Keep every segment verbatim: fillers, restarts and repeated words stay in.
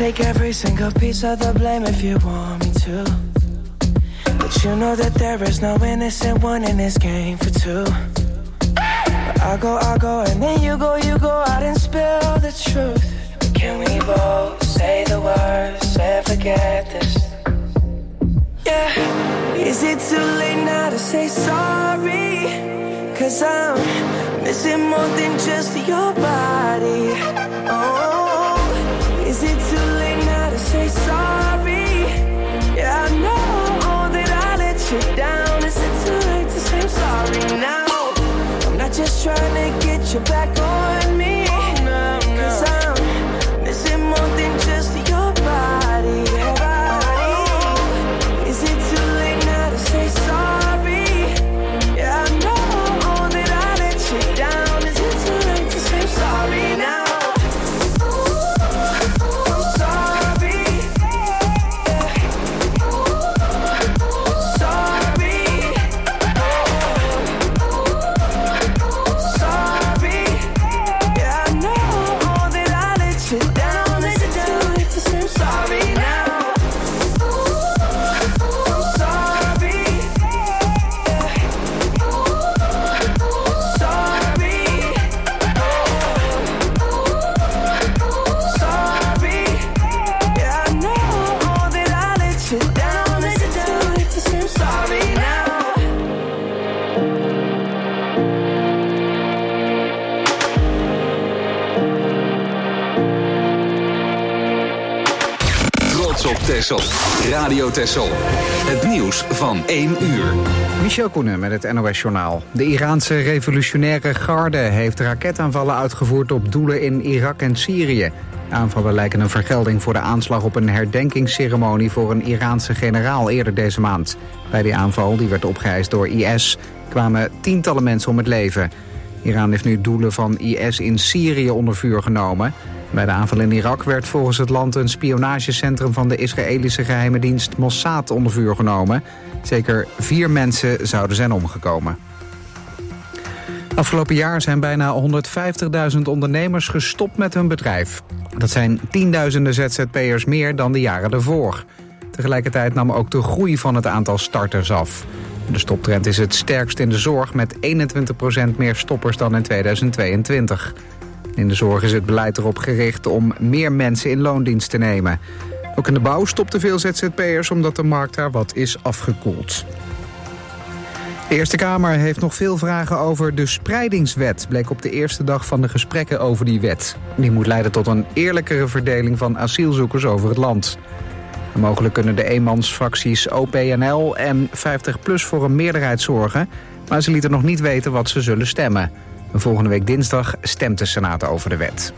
take every single piece of the blame if you want me to. But you know that there is no innocent one in this game for two. But I go, I go, and then you go, you go out and spill the truth. Can we both say the words and forget this? Yeah. Is it too late now to say sorry? Cause I'm missing more than just your body. Oh, is it too late now to say sorry? Yeah, I know that I let you down. Is it too late to say I'm sorry now? I'm not just trying to get you back on me. Cause I'm missing more than just your body. Oh, is it too late now to say sorry? Yeah, I know that I let you down. Is it too late to say I'm sorry now? Texel. Radio Texel. Het nieuws van één uur. Michel Koenen met het N O S-journaal. De Iraanse revolutionaire garde heeft raketaanvallen uitgevoerd op doelen in Irak en Syrië. De aanvallen lijken een vergelding voor de aanslag op een herdenkingsceremonie voor een Iraanse generaal eerder deze maand. Bij die aanval, die werd opgeëist door I S, kwamen tientallen mensen om het leven. Iran heeft nu doelen van I S in Syrië onder vuur genomen. Bij de aanval in Irak werd volgens het land een spionagecentrum van de Israëlische geheime dienst Mossad onder vuur genomen. Zeker vier mensen zouden zijn omgekomen. Afgelopen jaar zijn bijna honderdvijftigduizend ondernemers gestopt met hun bedrijf. Dat zijn tienduizenden Z Z P'ers meer dan de jaren ervoor. Tegelijkertijd nam ook de groei van het aantal starters af. De stoptrend is het sterkst in de zorg met eenentwintig procent meer stoppers dan in tweeduizend tweeëntwintig. In de zorg is het beleid erop gericht om meer mensen in loondienst te nemen. Ook in de bouw stopten veel Z Z P'ers omdat de markt daar wat is afgekoeld. De Eerste Kamer heeft nog veel vragen over de spreidingswet, bleek op de eerste dag van de gesprekken over die wet. Die moet leiden tot een eerlijkere verdeling van asielzoekers over het land. En mogelijk kunnen de eenmansfracties O P N L en vijftig plus voor een meerderheid zorgen, maar ze lieten nog niet weten wat ze zullen stemmen. Volgende week dinsdag stemt de Senaat over de wet.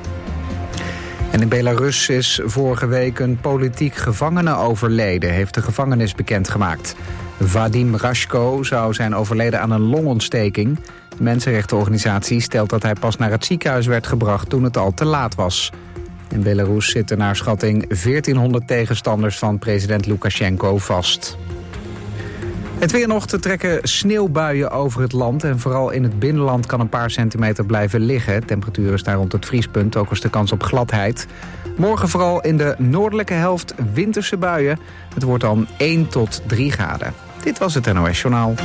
En in Belarus is vorige week een politiek gevangene overleden, heeft de gevangenis bekendgemaakt. Vadim Rashko zou zijn overleden aan een longontsteking. De mensenrechtenorganisatie stelt dat hij pas naar het ziekenhuis werd gebracht toen het al te laat was. In Belarus zitten naar schatting veertienhonderd tegenstanders van president Lukashenko vast. Het weer nog, te trekken sneeuwbuien over het land en vooral in het binnenland kan een paar centimeter blijven liggen. De temperatuur is daar rond het vriespunt, ook is de kans op gladheid. Morgen vooral in de noordelijke helft winterse buien. Het wordt dan één tot drie graden. Dit was het N O S-journaal.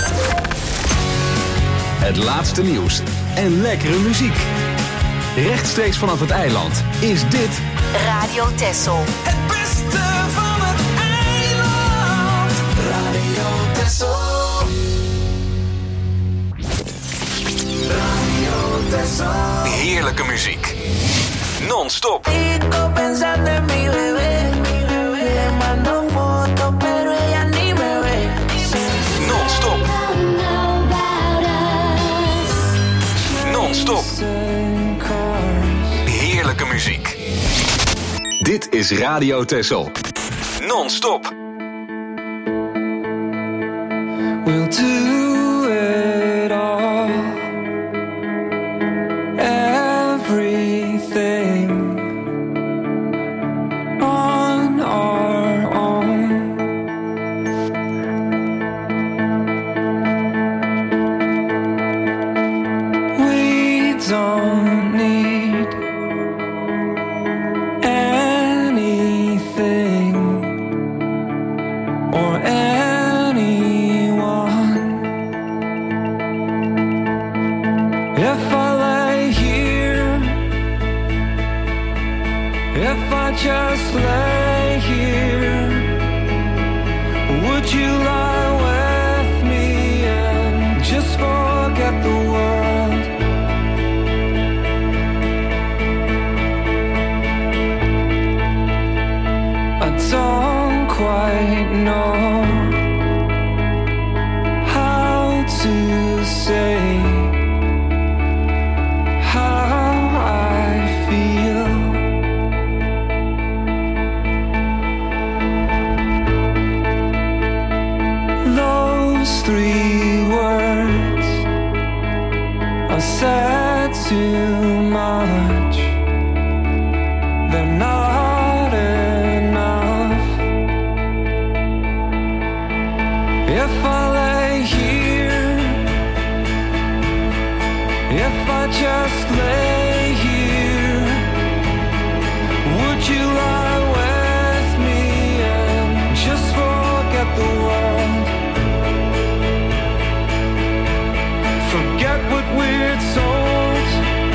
Het laatste nieuws en lekkere muziek. Rechtstreeks vanaf het eiland is dit Radio Texel. Het beste van het eiland. Radio Texel. Radio Texel. Heerlijke muziek. Non-stop. Non-stop. Non-stop. Heerlijke muziek. Dit is Radio Texel. Non-stop. We'll do it all. Everything on our own. We don't need anyone. If I lay here, if I just lay here, would you lie with me and just forget the world? I don't quite know how to say three words I said too much. They're not enough. If I lay here, if I just lay here, would you lie with me and just forget the world? Forget what we're told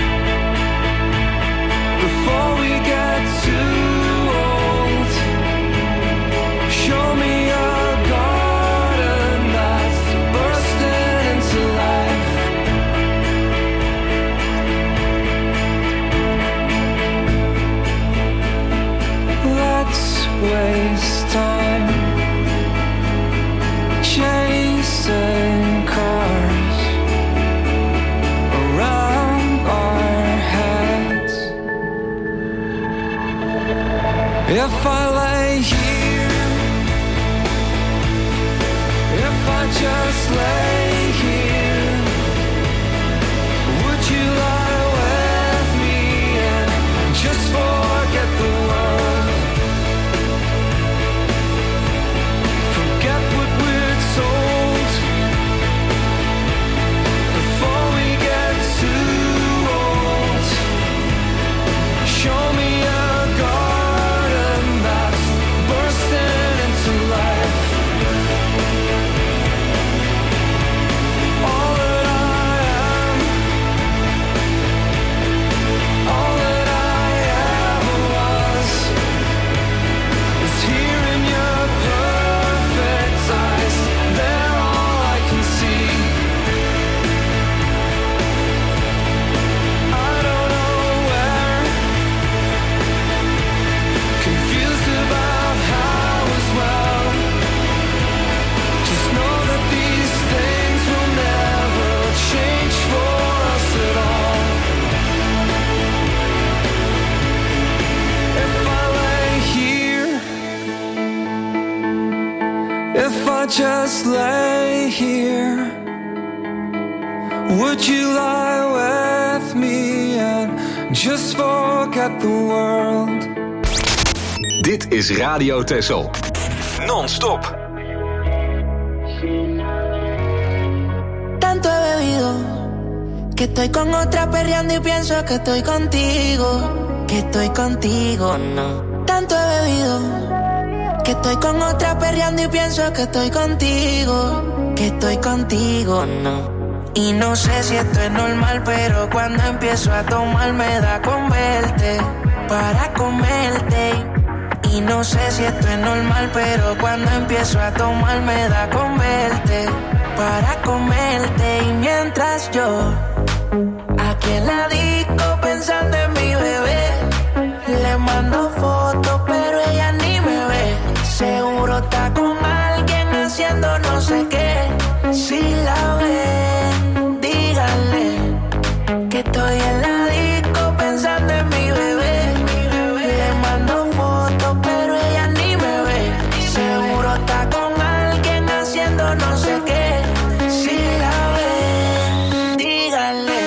before we get too old. Show me a garden that's bursting into life. Let's waste time chasing cars around our heads. If I lay here, if I just lay here, would you lie with me and just forget the world? Forget what we're told before we get too old. Show me a garden that's bursting into life. All that I am, all that I ever was, is here in your perfect eyes. They're all I can see. I don't know where, confused about how as well. Just know that these things will never change for us at all. If I lay here, if I just lay here, would you lie with me and just forget the world? Dit is Radio Texel. Non-stop. Tanto he bebido que estoy con otra perreando y pienso que estoy contigo, que estoy contigo, no. Tanto he bebido que estoy con otra perreando y pienso que estoy contigo, que estoy contigo, no. Y no sé si esto es normal, pero cuando empiezo a tomar me da con verte, para comerte. Y no sé si esto es normal, pero cuando empiezo a tomar me da con verte, para comerte. Y mientras yo aquí en la disco pensando en mi bebé, le mando fotos pero ella ni me ve. Seguro está con alguien haciendo no sé qué. Si la ven, díganle que estoy en la disco pensando en mi bebé. Le mando fotos pero ella ni me ve. Seguro está con alguien haciendo no sé qué. Si la ven, díganle.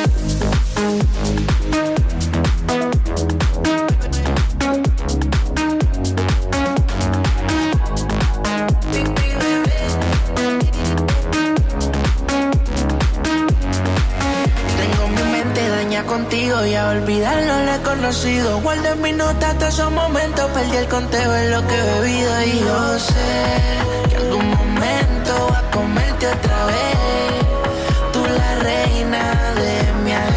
Contigo y a olvidarlo lo he conocido. Guardé mis notas todos esos momentos. Perdí el conteo de lo que he bebido. Y yo sé que algún momento va a comerte otra vez. Tú la reina de mi alma.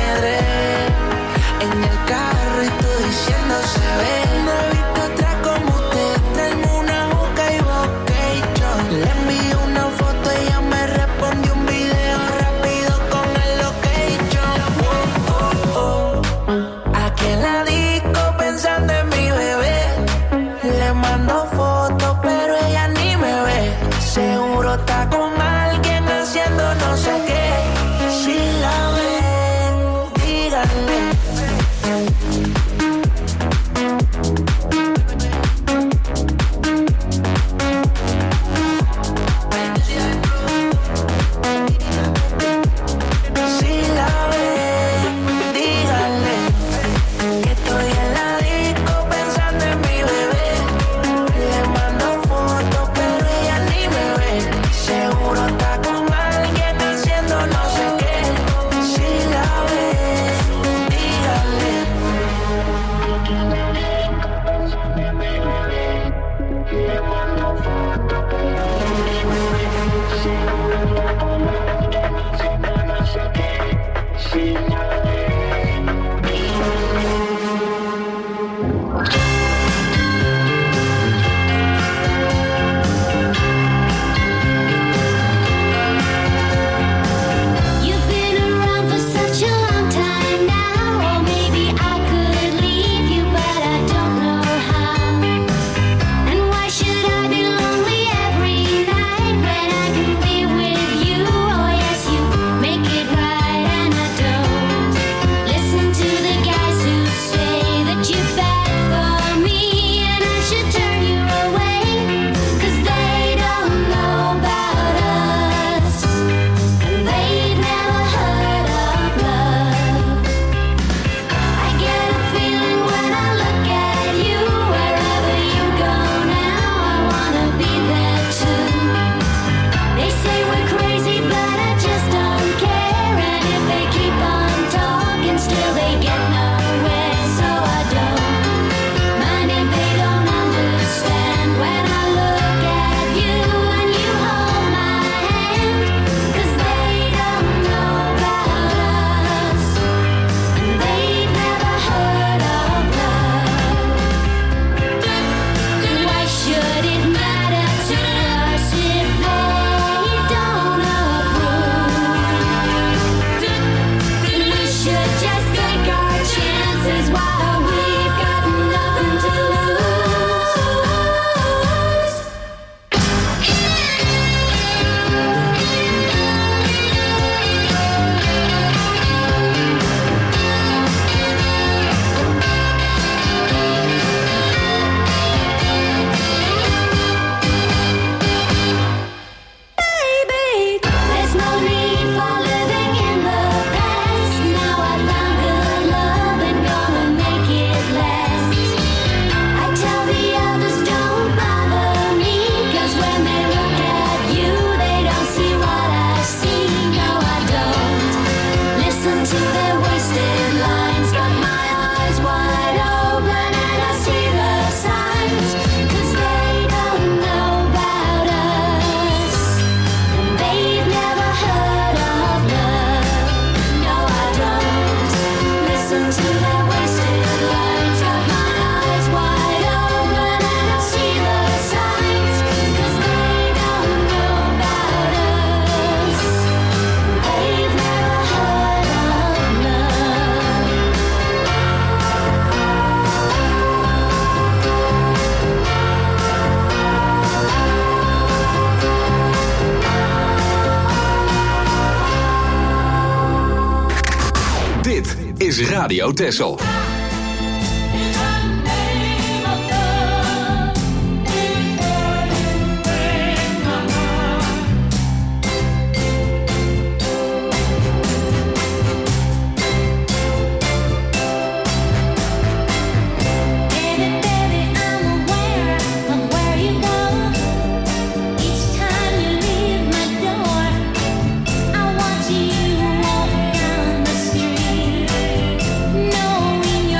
is Radio Texel. Knowing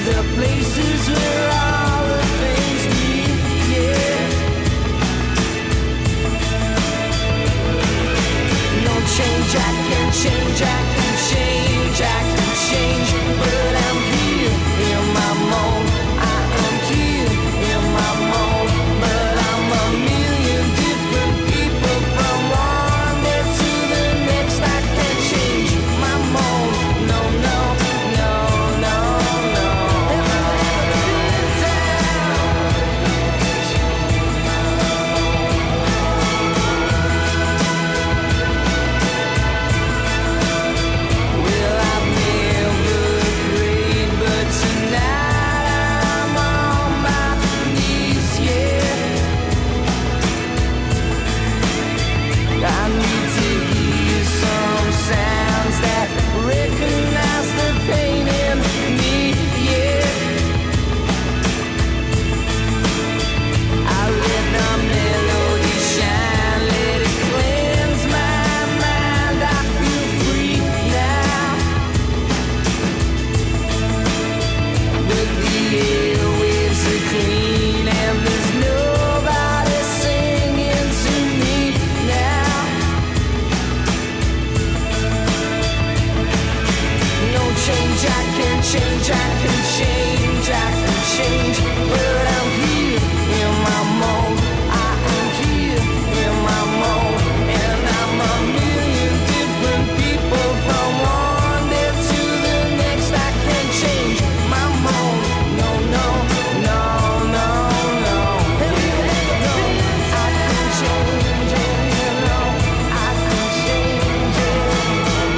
the places where all the things meet, yeah. No change, I can change, I can change, I can change, but I'm here in my mold. I am here in my mold, but I'm a million different people from one day to the next. I can't change my mold. No, no, no, no, no. Have you ever been down? Well, I've never prayed, but tonight I'm on my knees, yeah. I need to hear some sounds that recognize the pain in me, yeah. I let the melody shine, let it cleanse my mind. I feel free now. But the airwaves are clean and there's nobody singing to me now. No change, I can change, I can change, I can change, but I'm here in my mold. I am here in my mold, and I'm a million different people from one day to the next. I can change my mold. No, no, no, no, no. Have you ever been I can change it, no, I can change it.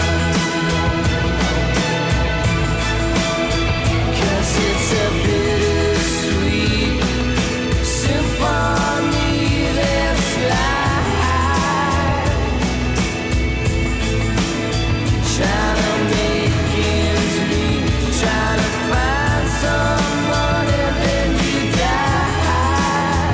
'Cause it's a bittersweet symphony that's life. Trying to make ends meet, trying to find someone and then you die.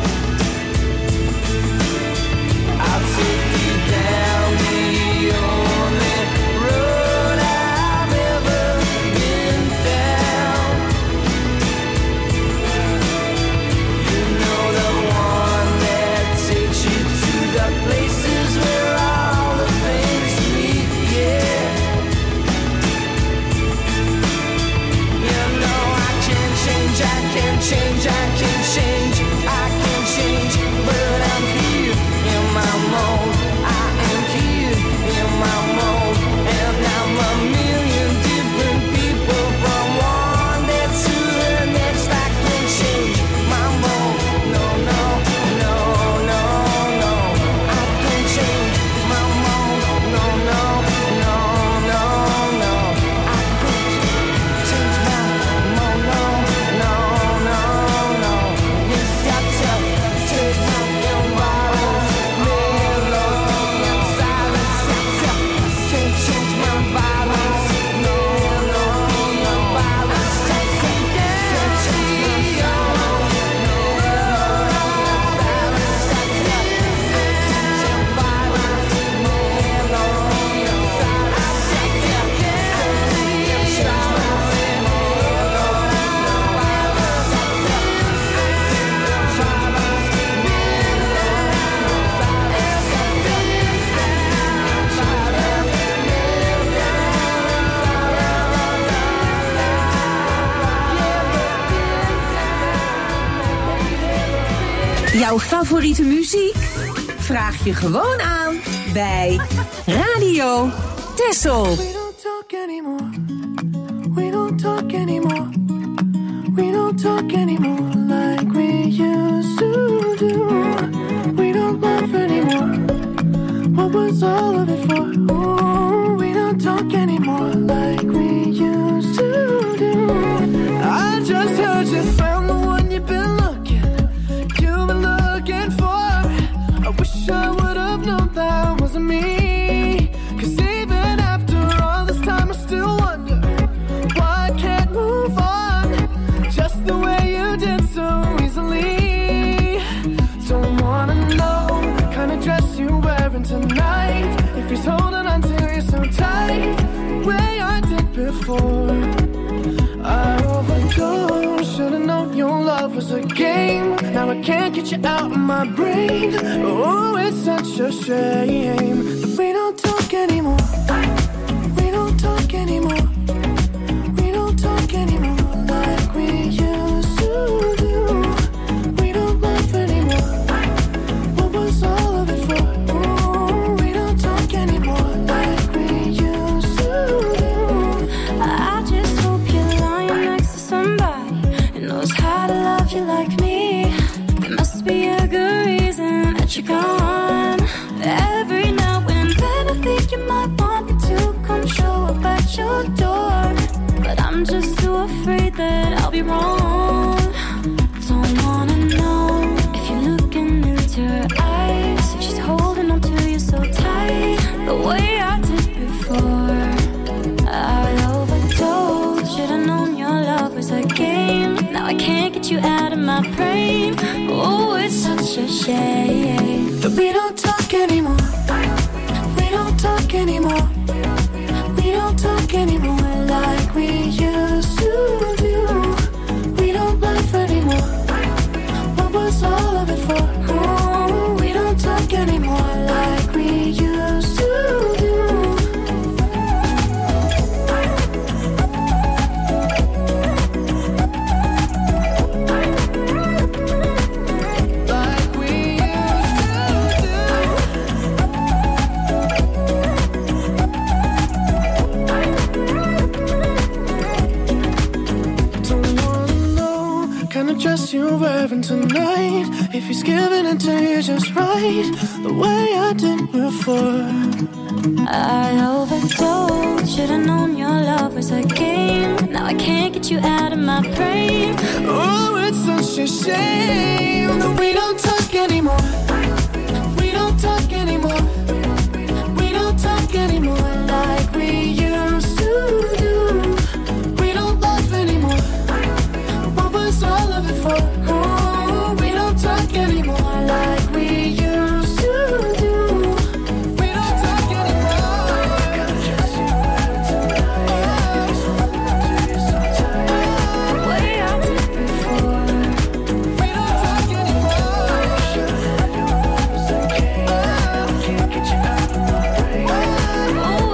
I'll take you down the only road I've ever been down. You know, the one that takes you to the places where all the things meet, yeah. You know I can change, I can change, I can change, I can change, but I'm here in my mold. I am here in my mold, and I'm a million different people from one day to the next. I can change my mold. No, no, no, no, no. I can change my mold. No, no, no, no, no. I can change my mold. No, no, no, no. Yes, I tell change my environment. Melody and silence. I tell can't change my violence. Melody and violence. I tell can't change my violence. I tell can't change my violence. Melody and silence. I tell can't change my Jouw favoriete muziek? Vraag je gewoon aan bij Radio Texel. We don't talk anymore. We don't talk anymore. We don't talk anymore like we used to do. We don't laugh anymore. What was all of it for? Ooh, we don't talk anymore like we used to do. I just heard you found the one you've been looking, you've been looking for. I wish I would have known that wasn't me. 'Cause even after all this time I still wonder can't get you out of my brain. Oh, it's such a shame that we don't talk anymore. We don't talk anymore. We don't talk anymore like we used to do. We don't laugh anymore. What was all of it for? Oh, we don't talk anymore like we used to do. I just hope you're lying next to somebody who knows how to love you like me. There must be a good reason that you're gone. Every now and then I think you might want me to come show up at your door, but I'm just too afraid that I'll be wrong. Don't wanna know if you're looking into her eyes, if she's holding on to you so tight, the way I did before. I overdosed, should've known your love was a game. Now I can't get you out of my brain. Oh, it's such a shame that we don't talk anymore. We don't talk anymore. We don't talk anymore like we used to do. We don't laugh anymore. What was all of it for? Oh, we don't talk anymore like we used to do. Dress you're wearing tonight, if he's giving it to you just right, the way I did before. I overdosed, should've known your love was a game. Now I can't get you out of my brain. Oh, it's such a shame that we don't talk anymore. We don't talk anymore. We don't talk anymore like we used to do. We don't laugh anymore. What was all of it for? Oh, we don't talk anymore like we used to do. We don't talk anymore. The way I did before. We don't talk anymore. Oh,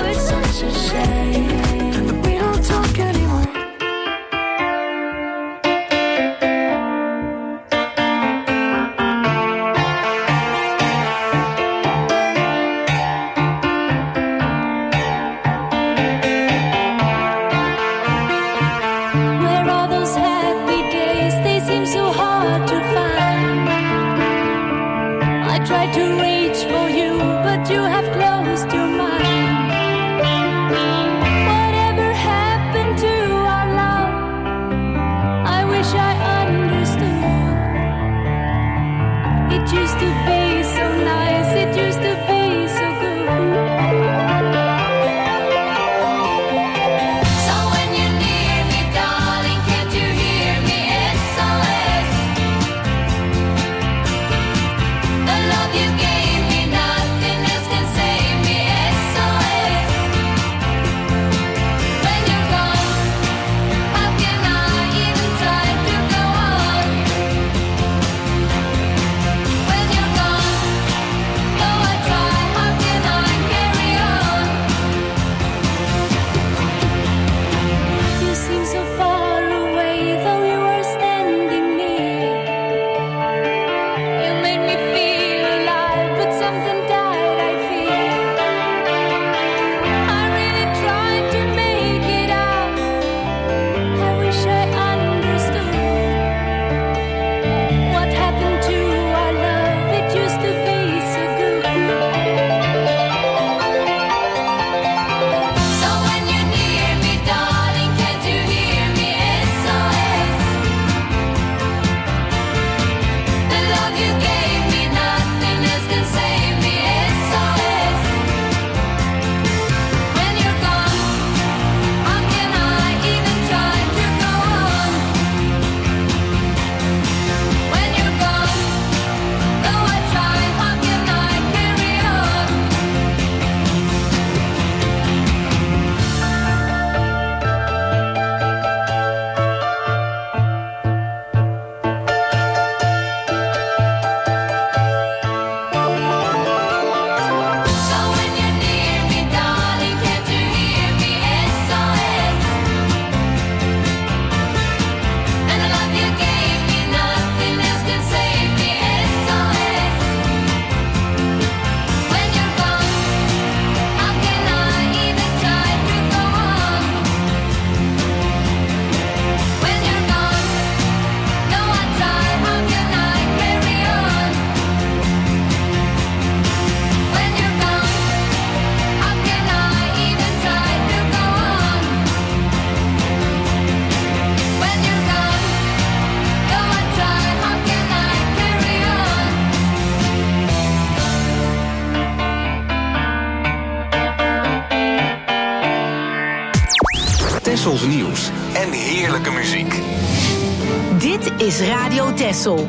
Tessels nieuws en heerlijke muziek. Dit is Radio Tessel.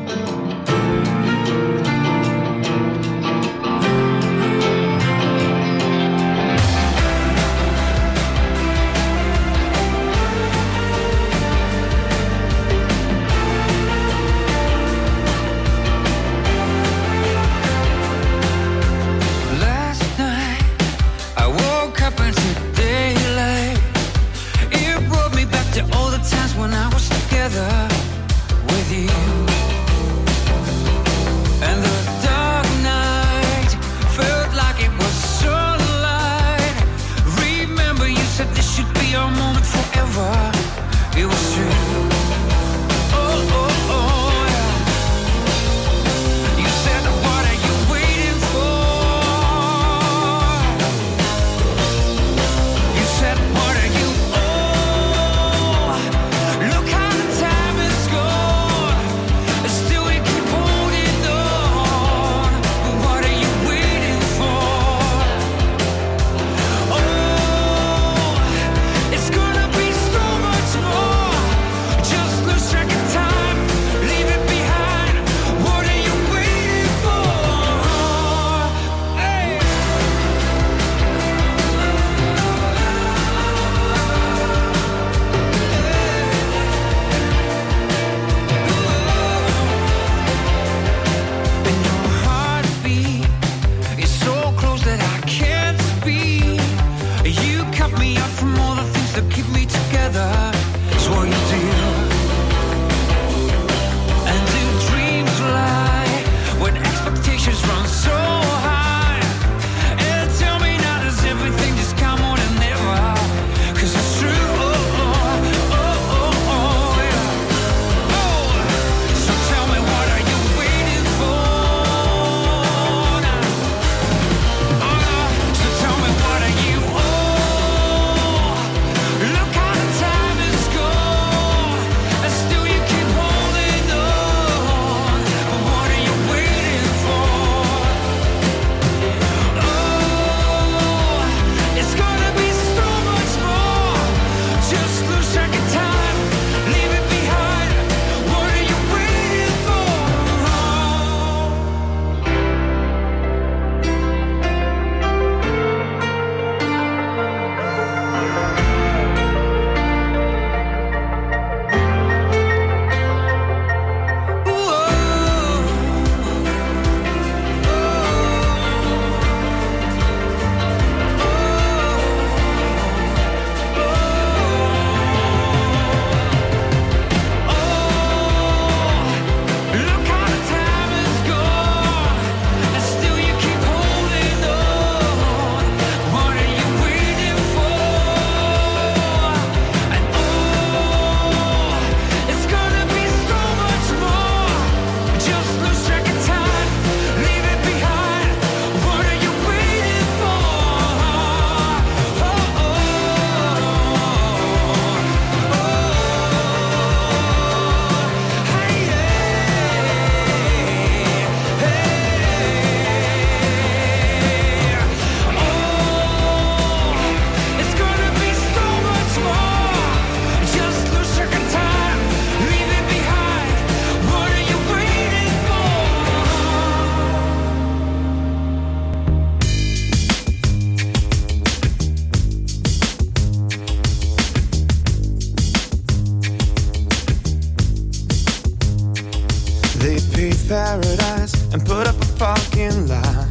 paradise and put up a parking lot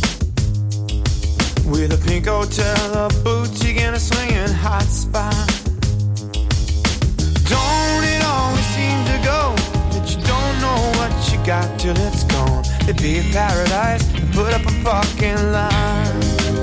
with a pink hotel, a boutique, and a swinging hot spot. Don't it always seem to go that you don't know what you got till it's gone? It'd be a paradise and put up a parking lot.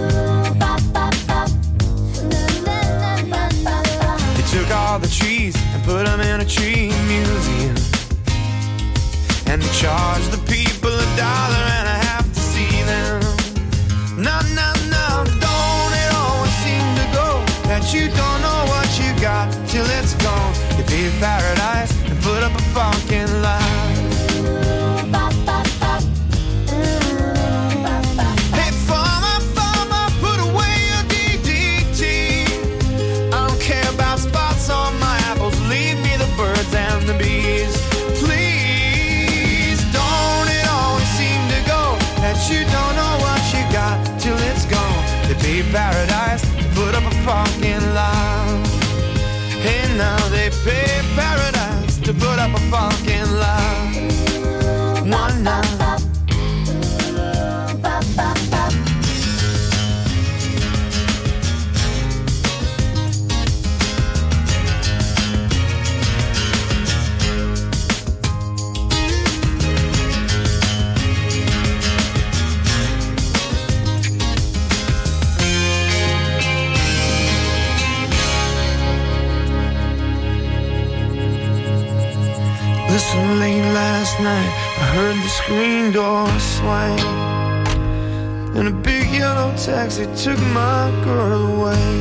They took all the trees and put them in a tree museum, and they charge the people a dollar and a half to see them. No, no, no, don't it always seem to go that you don't know what you got till it's gone? It'd be a paradise and put up a parking lot. Hey, farmer, farmer, put away your D D T. I don't care about pay paradise to put up a parking lot. One night. Listen, late last night I heard the screen door swing, and a big yellow taxi took my girl away.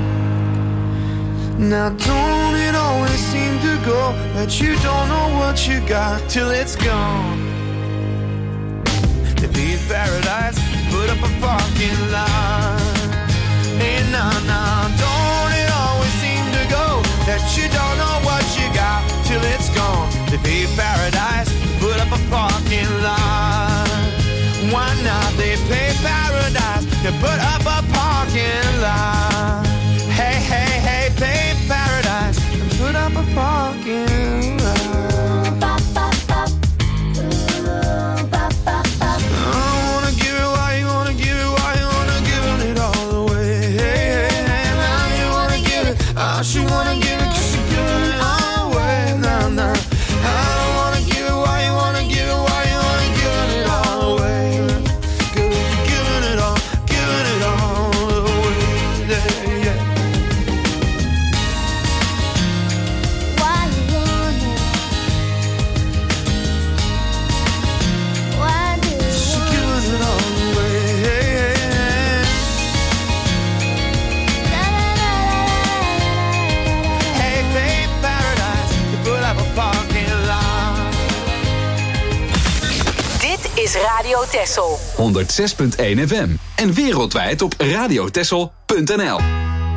Now don't it always seem to go that you don't know what you got till it's gone? They paid paradise to put up a parking lot. Hey, nah, nah, don't it always seem to go that you don't know what you got till it's gone? They pay paradise, put up a parking lot. Why not? They pay paradise, they put up a parking lot. Hey, hey, hey, pay paradise, and put up a parking lot. I wanna give it, why you wanna give it, why you wanna give it all away. Hey, hey, hey, now you wanna give it, I should wanna give it, cause you're giving it all away. Nah, nah. I don't wanna give it, why you wanna give it, why you wanna give it all away. Girl, you're giving it all, giving it all away. Yeah, yeah. Why you wanna? Why do you She gives it all away. Hey, babe, paradise, you put up a parking lot. Dit is Radio Texel. honderd zes punt één F M. En wereldwijd op radiotexel punt n l.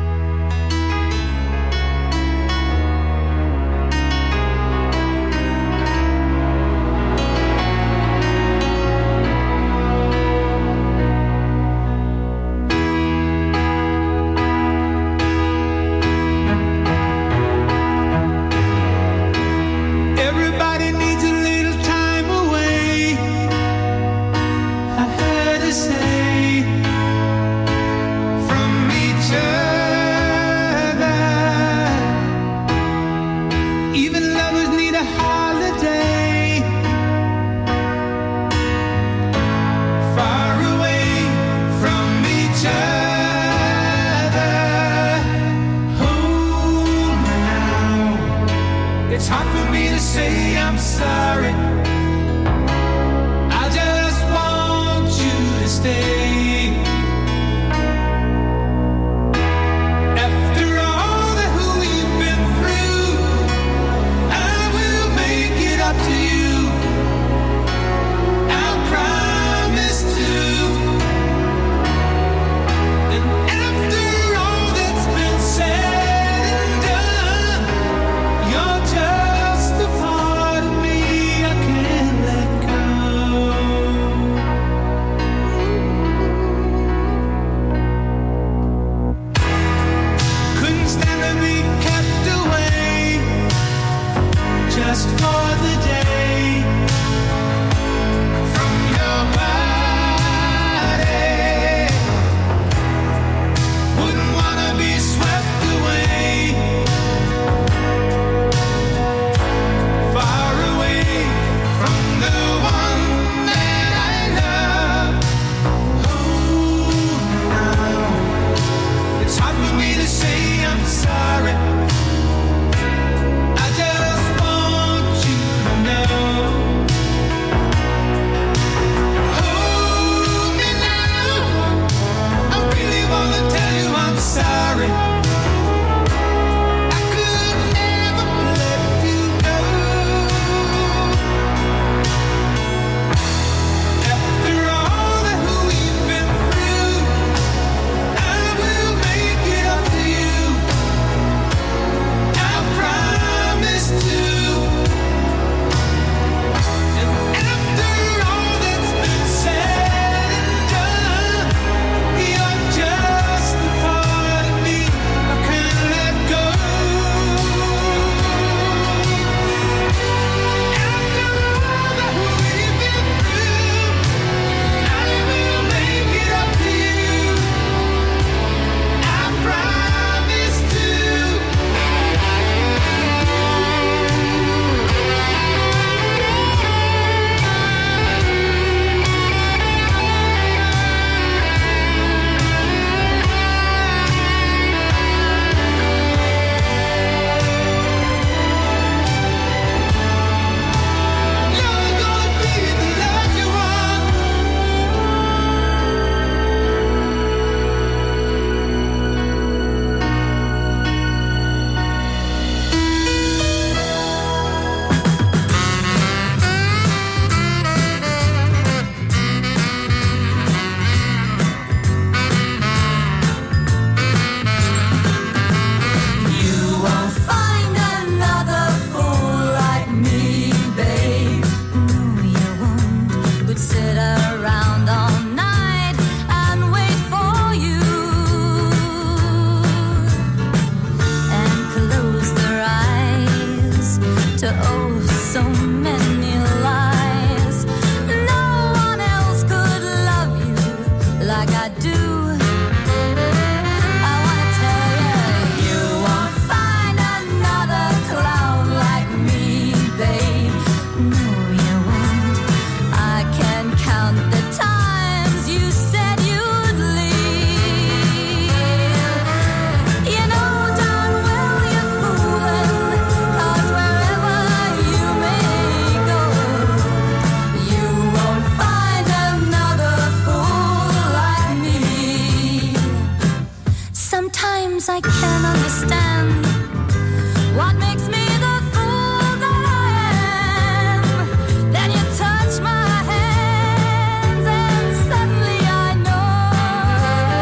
Everybody needs a little time away, I heard her say, from each other. Even lovers need a holiday, far away from each other. Oh, now it's hard for me to say I'm sorry. I just want you to stay. After all that we've been through, I will make it up to you. I promise to. And after all that's been said and done, you're just a part of me I can't let go. oh, so many lies. No one else could love you like I do. I wanna tell you, you won't find another clown like me, babe. No, you won't. I can count the times you said you'd leave. You know darn well you're fooling, 'cause wherever you may go, you won't find another fool like me. Sometimes I can't understand what makes me the fool that I am. Then you touch my hands and suddenly I know.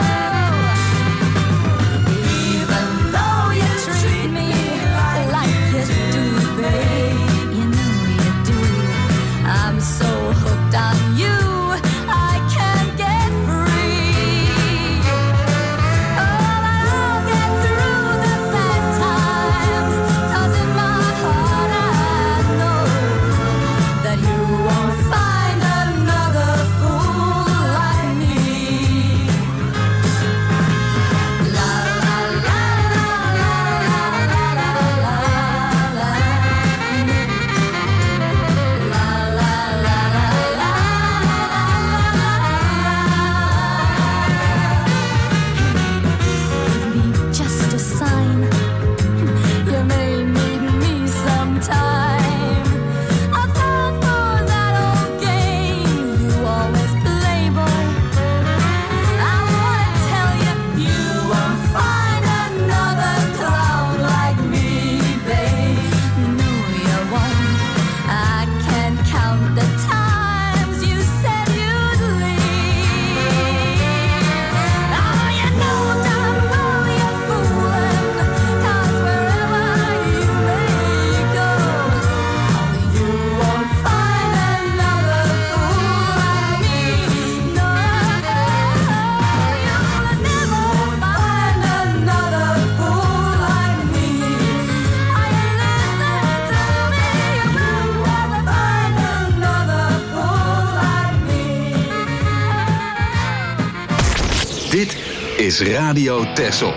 Even though you treat me like you do, babe, you know you do. I'm so hooked on you, I can't get free. Oh, but I'll get through the bad times, 'cause in my heart I know that you won't find another fool like me. La la la la la la la la la la. La la la la la Give me just a sign. You may need me sometime. I fall for that old game you always play, boy. I wanna tell you, you won't find another clown like me, babe. No, you won't. I can count the times you said you'd leave. Oh, you know darn well you're fooling, 'cause wherever you may go, you won't find another fool like me. No, you'll never find another fool like me. Are you listening to me? You will never find another fool like me. Dit is Radio Texel.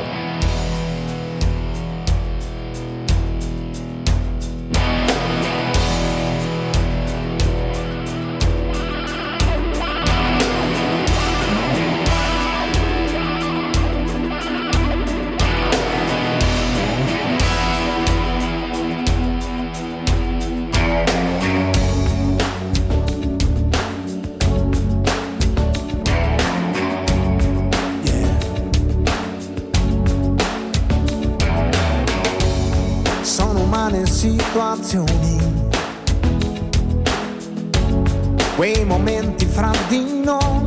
Sono umane situazioni, quei momenti fra di noi,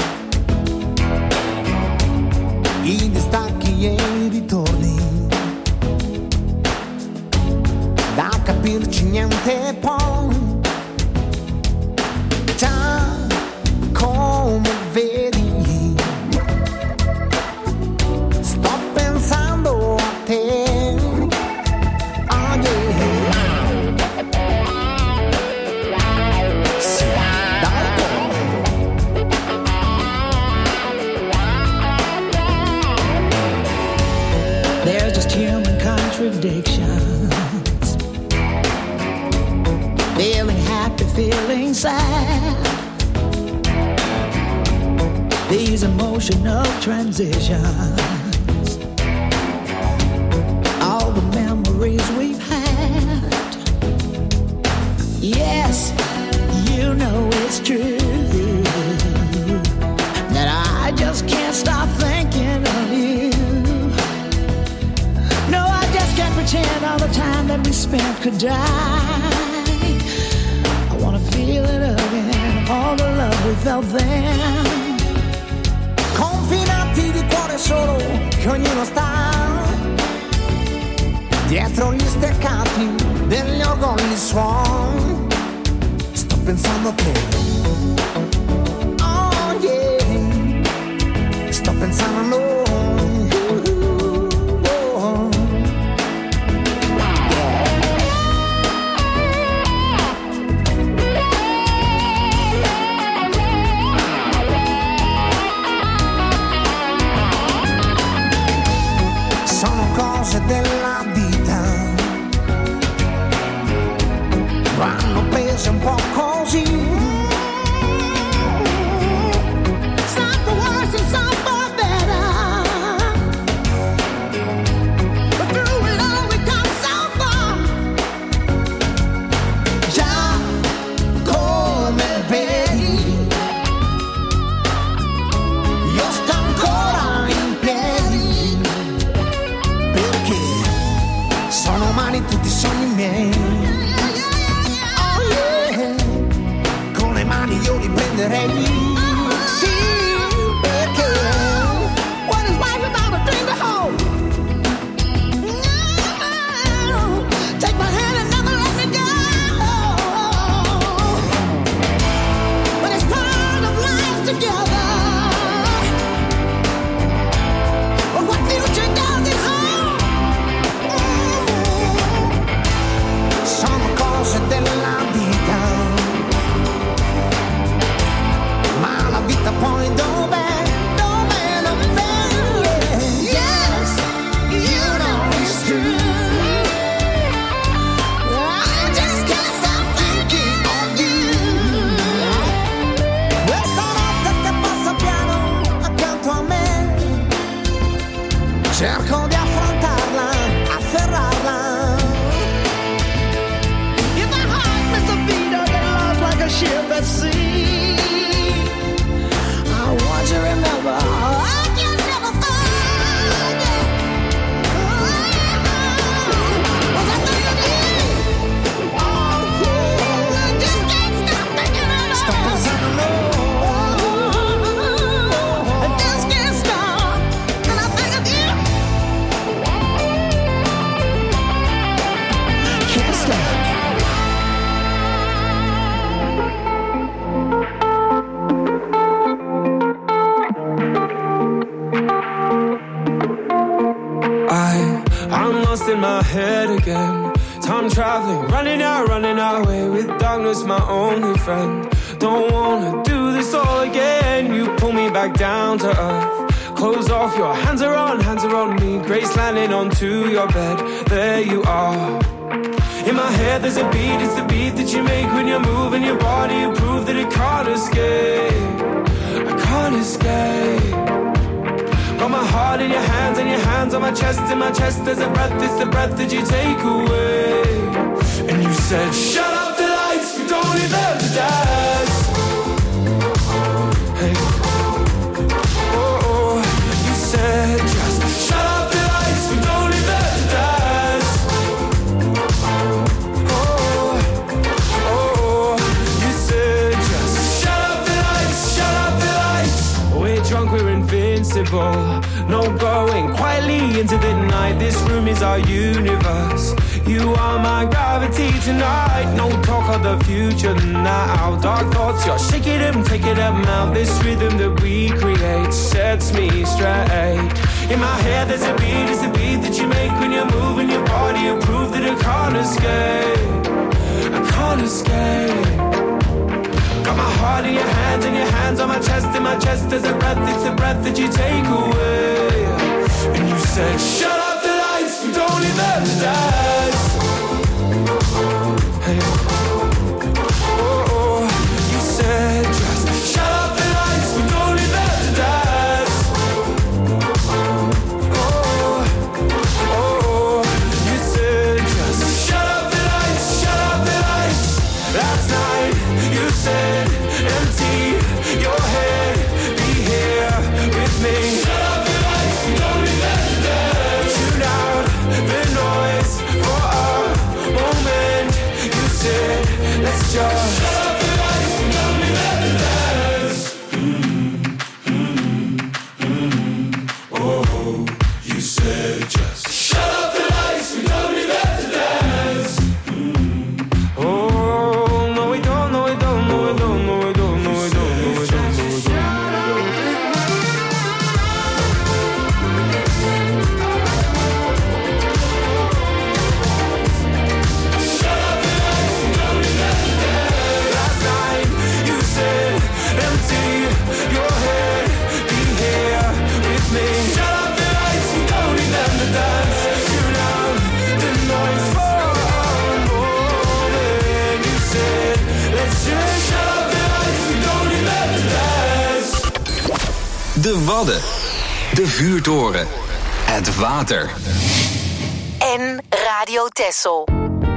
i distacchi e i ritorni, da capirci niente poi. Già come vedi, sto pensando a te. There's just human contradictions. Feeling happy, feeling sad. These emotional transitions. All the memories we've had. Yes, you know it's true that I just can't stop thinking of you. No, I just can't pretend all the time that we spent could die. I wanna feel it again, all the love we felt then. Confinati di cuore solo, che ognuno sta dietro gli steccati degli orgogli suon. Sto pensando a te. Oh yeah, sto pensando a noi. Oh, yeah. vanno prese un po' così. Some for worse and some for better, but through it all we come so far. Già come vedi, io sto ancora in piedi, perché sono umani tutti i sogni miei. Io li prenderei, sì, perché what is life without a dream to hold? No, take my hand and never let me go. But it's part of life together. But what future does it hold? Mm-hmm. Sono cose della vita. Poi dov'è, dov'è, dov'è? Yes, you know it's true. I just can't stop thinking of you. Questa notte che passa piano accanto a me, cerco di affrontarla, afferrarla. If my heart missed a beat, I get lost like a ship at sea. I want you to remember, I can never forget. Was I thinking? Oh, yeah. I just can't stop thinking of it. Stop pensando. I just can't stop. And I think of you. Can't stop. In my head again, time traveling, running out, running away with darkness, my only friend. Don't wanna do this all again. You pull me back down to earth. Clothes off, your hands are on, hands are on me. Grace landing onto your bed. There you are. In my head there's a beat, it's the beat that you make when you're moving your body. You prove that it can't escape. I can't escape. Got my heart in your hands and your hands on my chest. In my chest there's a breath, it's the breath that you take away. And you said, shut up the lights, we don't need them to dance. Hey, oh, oh, you said, just shut up the lights, we don't need them to dance. Oh, oh, you said, just shut up the lights, shut up the lights. We're drunk, we're invincible. No going quietly into the night. This room is our universe. You are my gravity tonight. No talk of the future now. Dark thoughts, you're shaking them, taking them out. This rhythm that we create sets me straight. In my head there's a beat, it's the beat that you make when you're moving your body. You prove that I can't escape. I can't escape. Got my heart in your hands and your hands on my chest. In my chest there's a breath, it's the breath that you take away. And you said, shut up the lights, we don't need them to dance. Hey, oh, oh, you said, just shut up the lights, we don't need them to dance. Oh, oh, oh, you said, just shut up the lights, shut up the lights. Last night you said, empty your head, be here with me. Shut up the lights, we don't need them to dance. Tune out the noise for a moment. You said, let's just shut up the lights, we don't need them to dance. Mm, mm, mm. Oh, you said just shut up the lights, we don't need them to dance. Mm. Oh, no we don't, no we don't, no we don't, no we don't, no we don't, no we don't, no we don't. Shut up the lights, we don't need them to dance. De Wadden. De vuurtoren. Het water. En Radio Texel.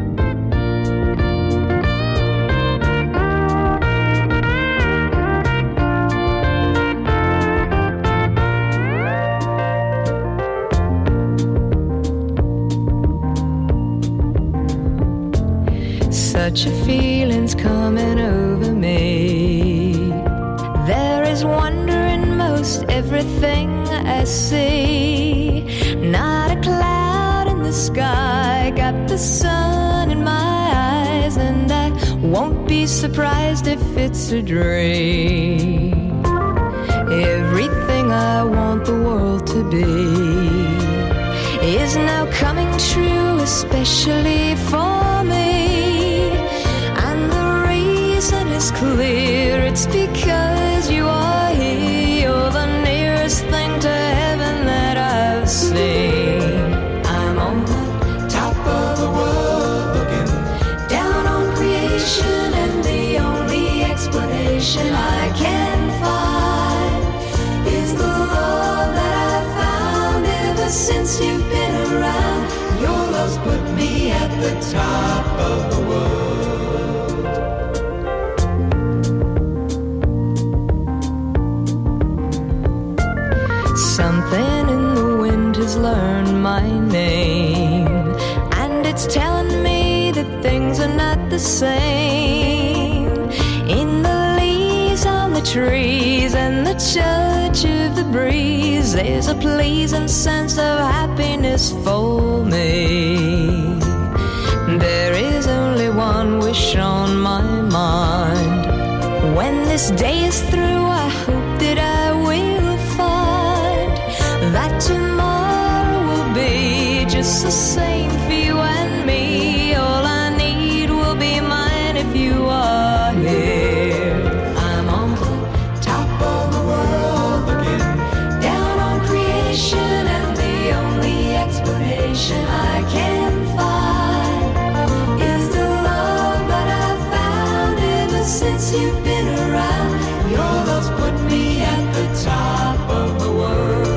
Such a feeling's coming over me. There is wonder in most everything I see. Not a cloud in the sky, got the sun in my eyes, and I won't be surprised if it's a dream. Everything I want the world to be is now coming true, especially for me. It's clear, it's because you are here. You're the nearest thing to heaven that I've seen. I'm on the top of the world, looking down on creation, and the only explanation I can find is the love that I've found ever since you've been around. Your love's put me at the top of the world. Something in the wind has learned my name, and it's telling me that things are not the same. In the leaves on the trees and the touch of the breeze, there's a pleasing sense of happiness for me. There is only one wish on my mind. When this day is through, I hope that I will find that tomorrow will be just the same for you and me. All I need will be mine if you are here. I'm on the top of the world, looking down on creation, and the only explanation I can find is the love that I've found ever since you've been around. Your love's put me at the top of the world.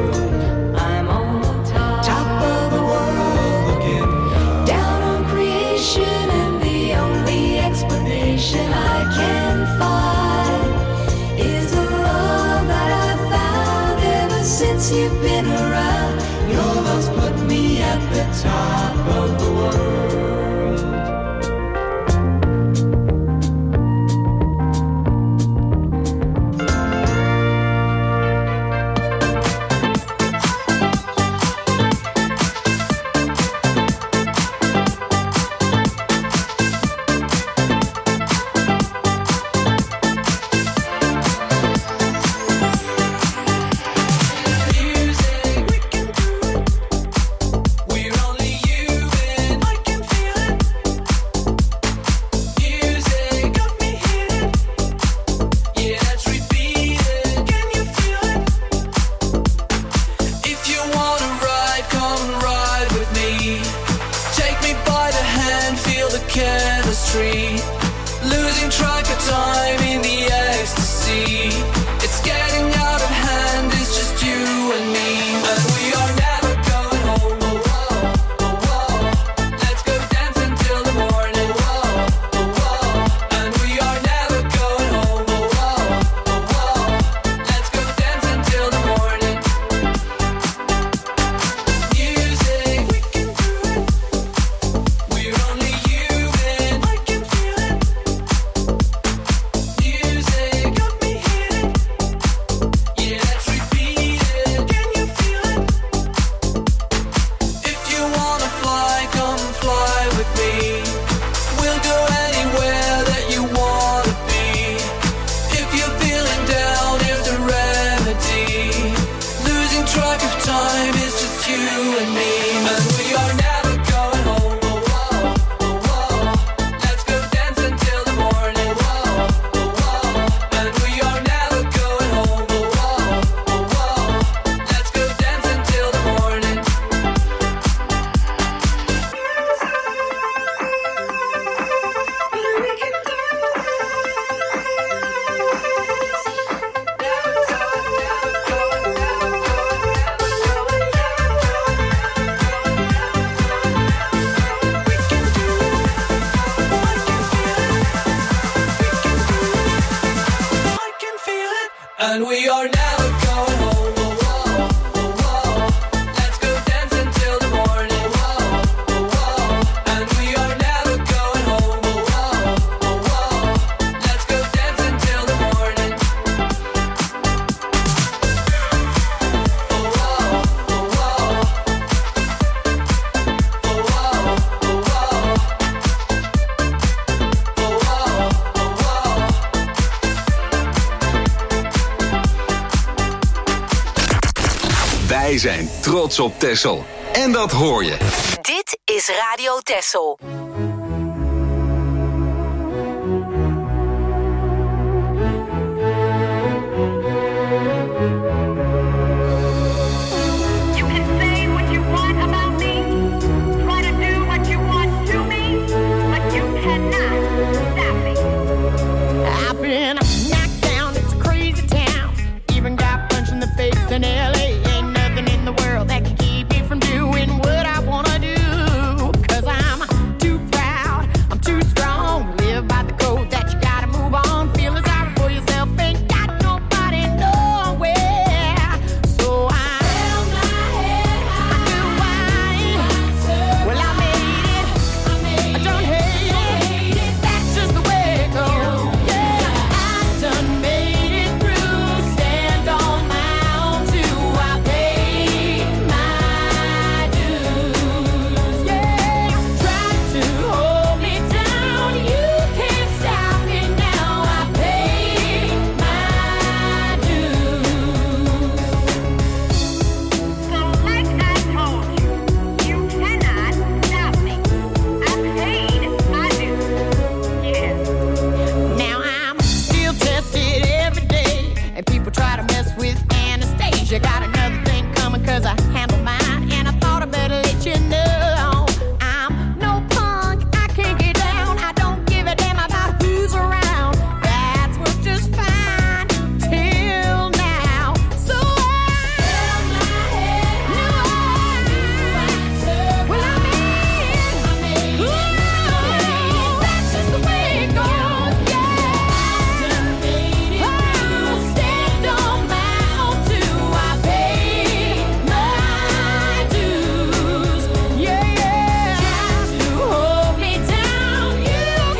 I can find is the love that I've found ever since you've been around. Your love's put me at the top of the world. Can you Wij zijn trots op Texel. En dat hoor je. Dit is Radio Texel.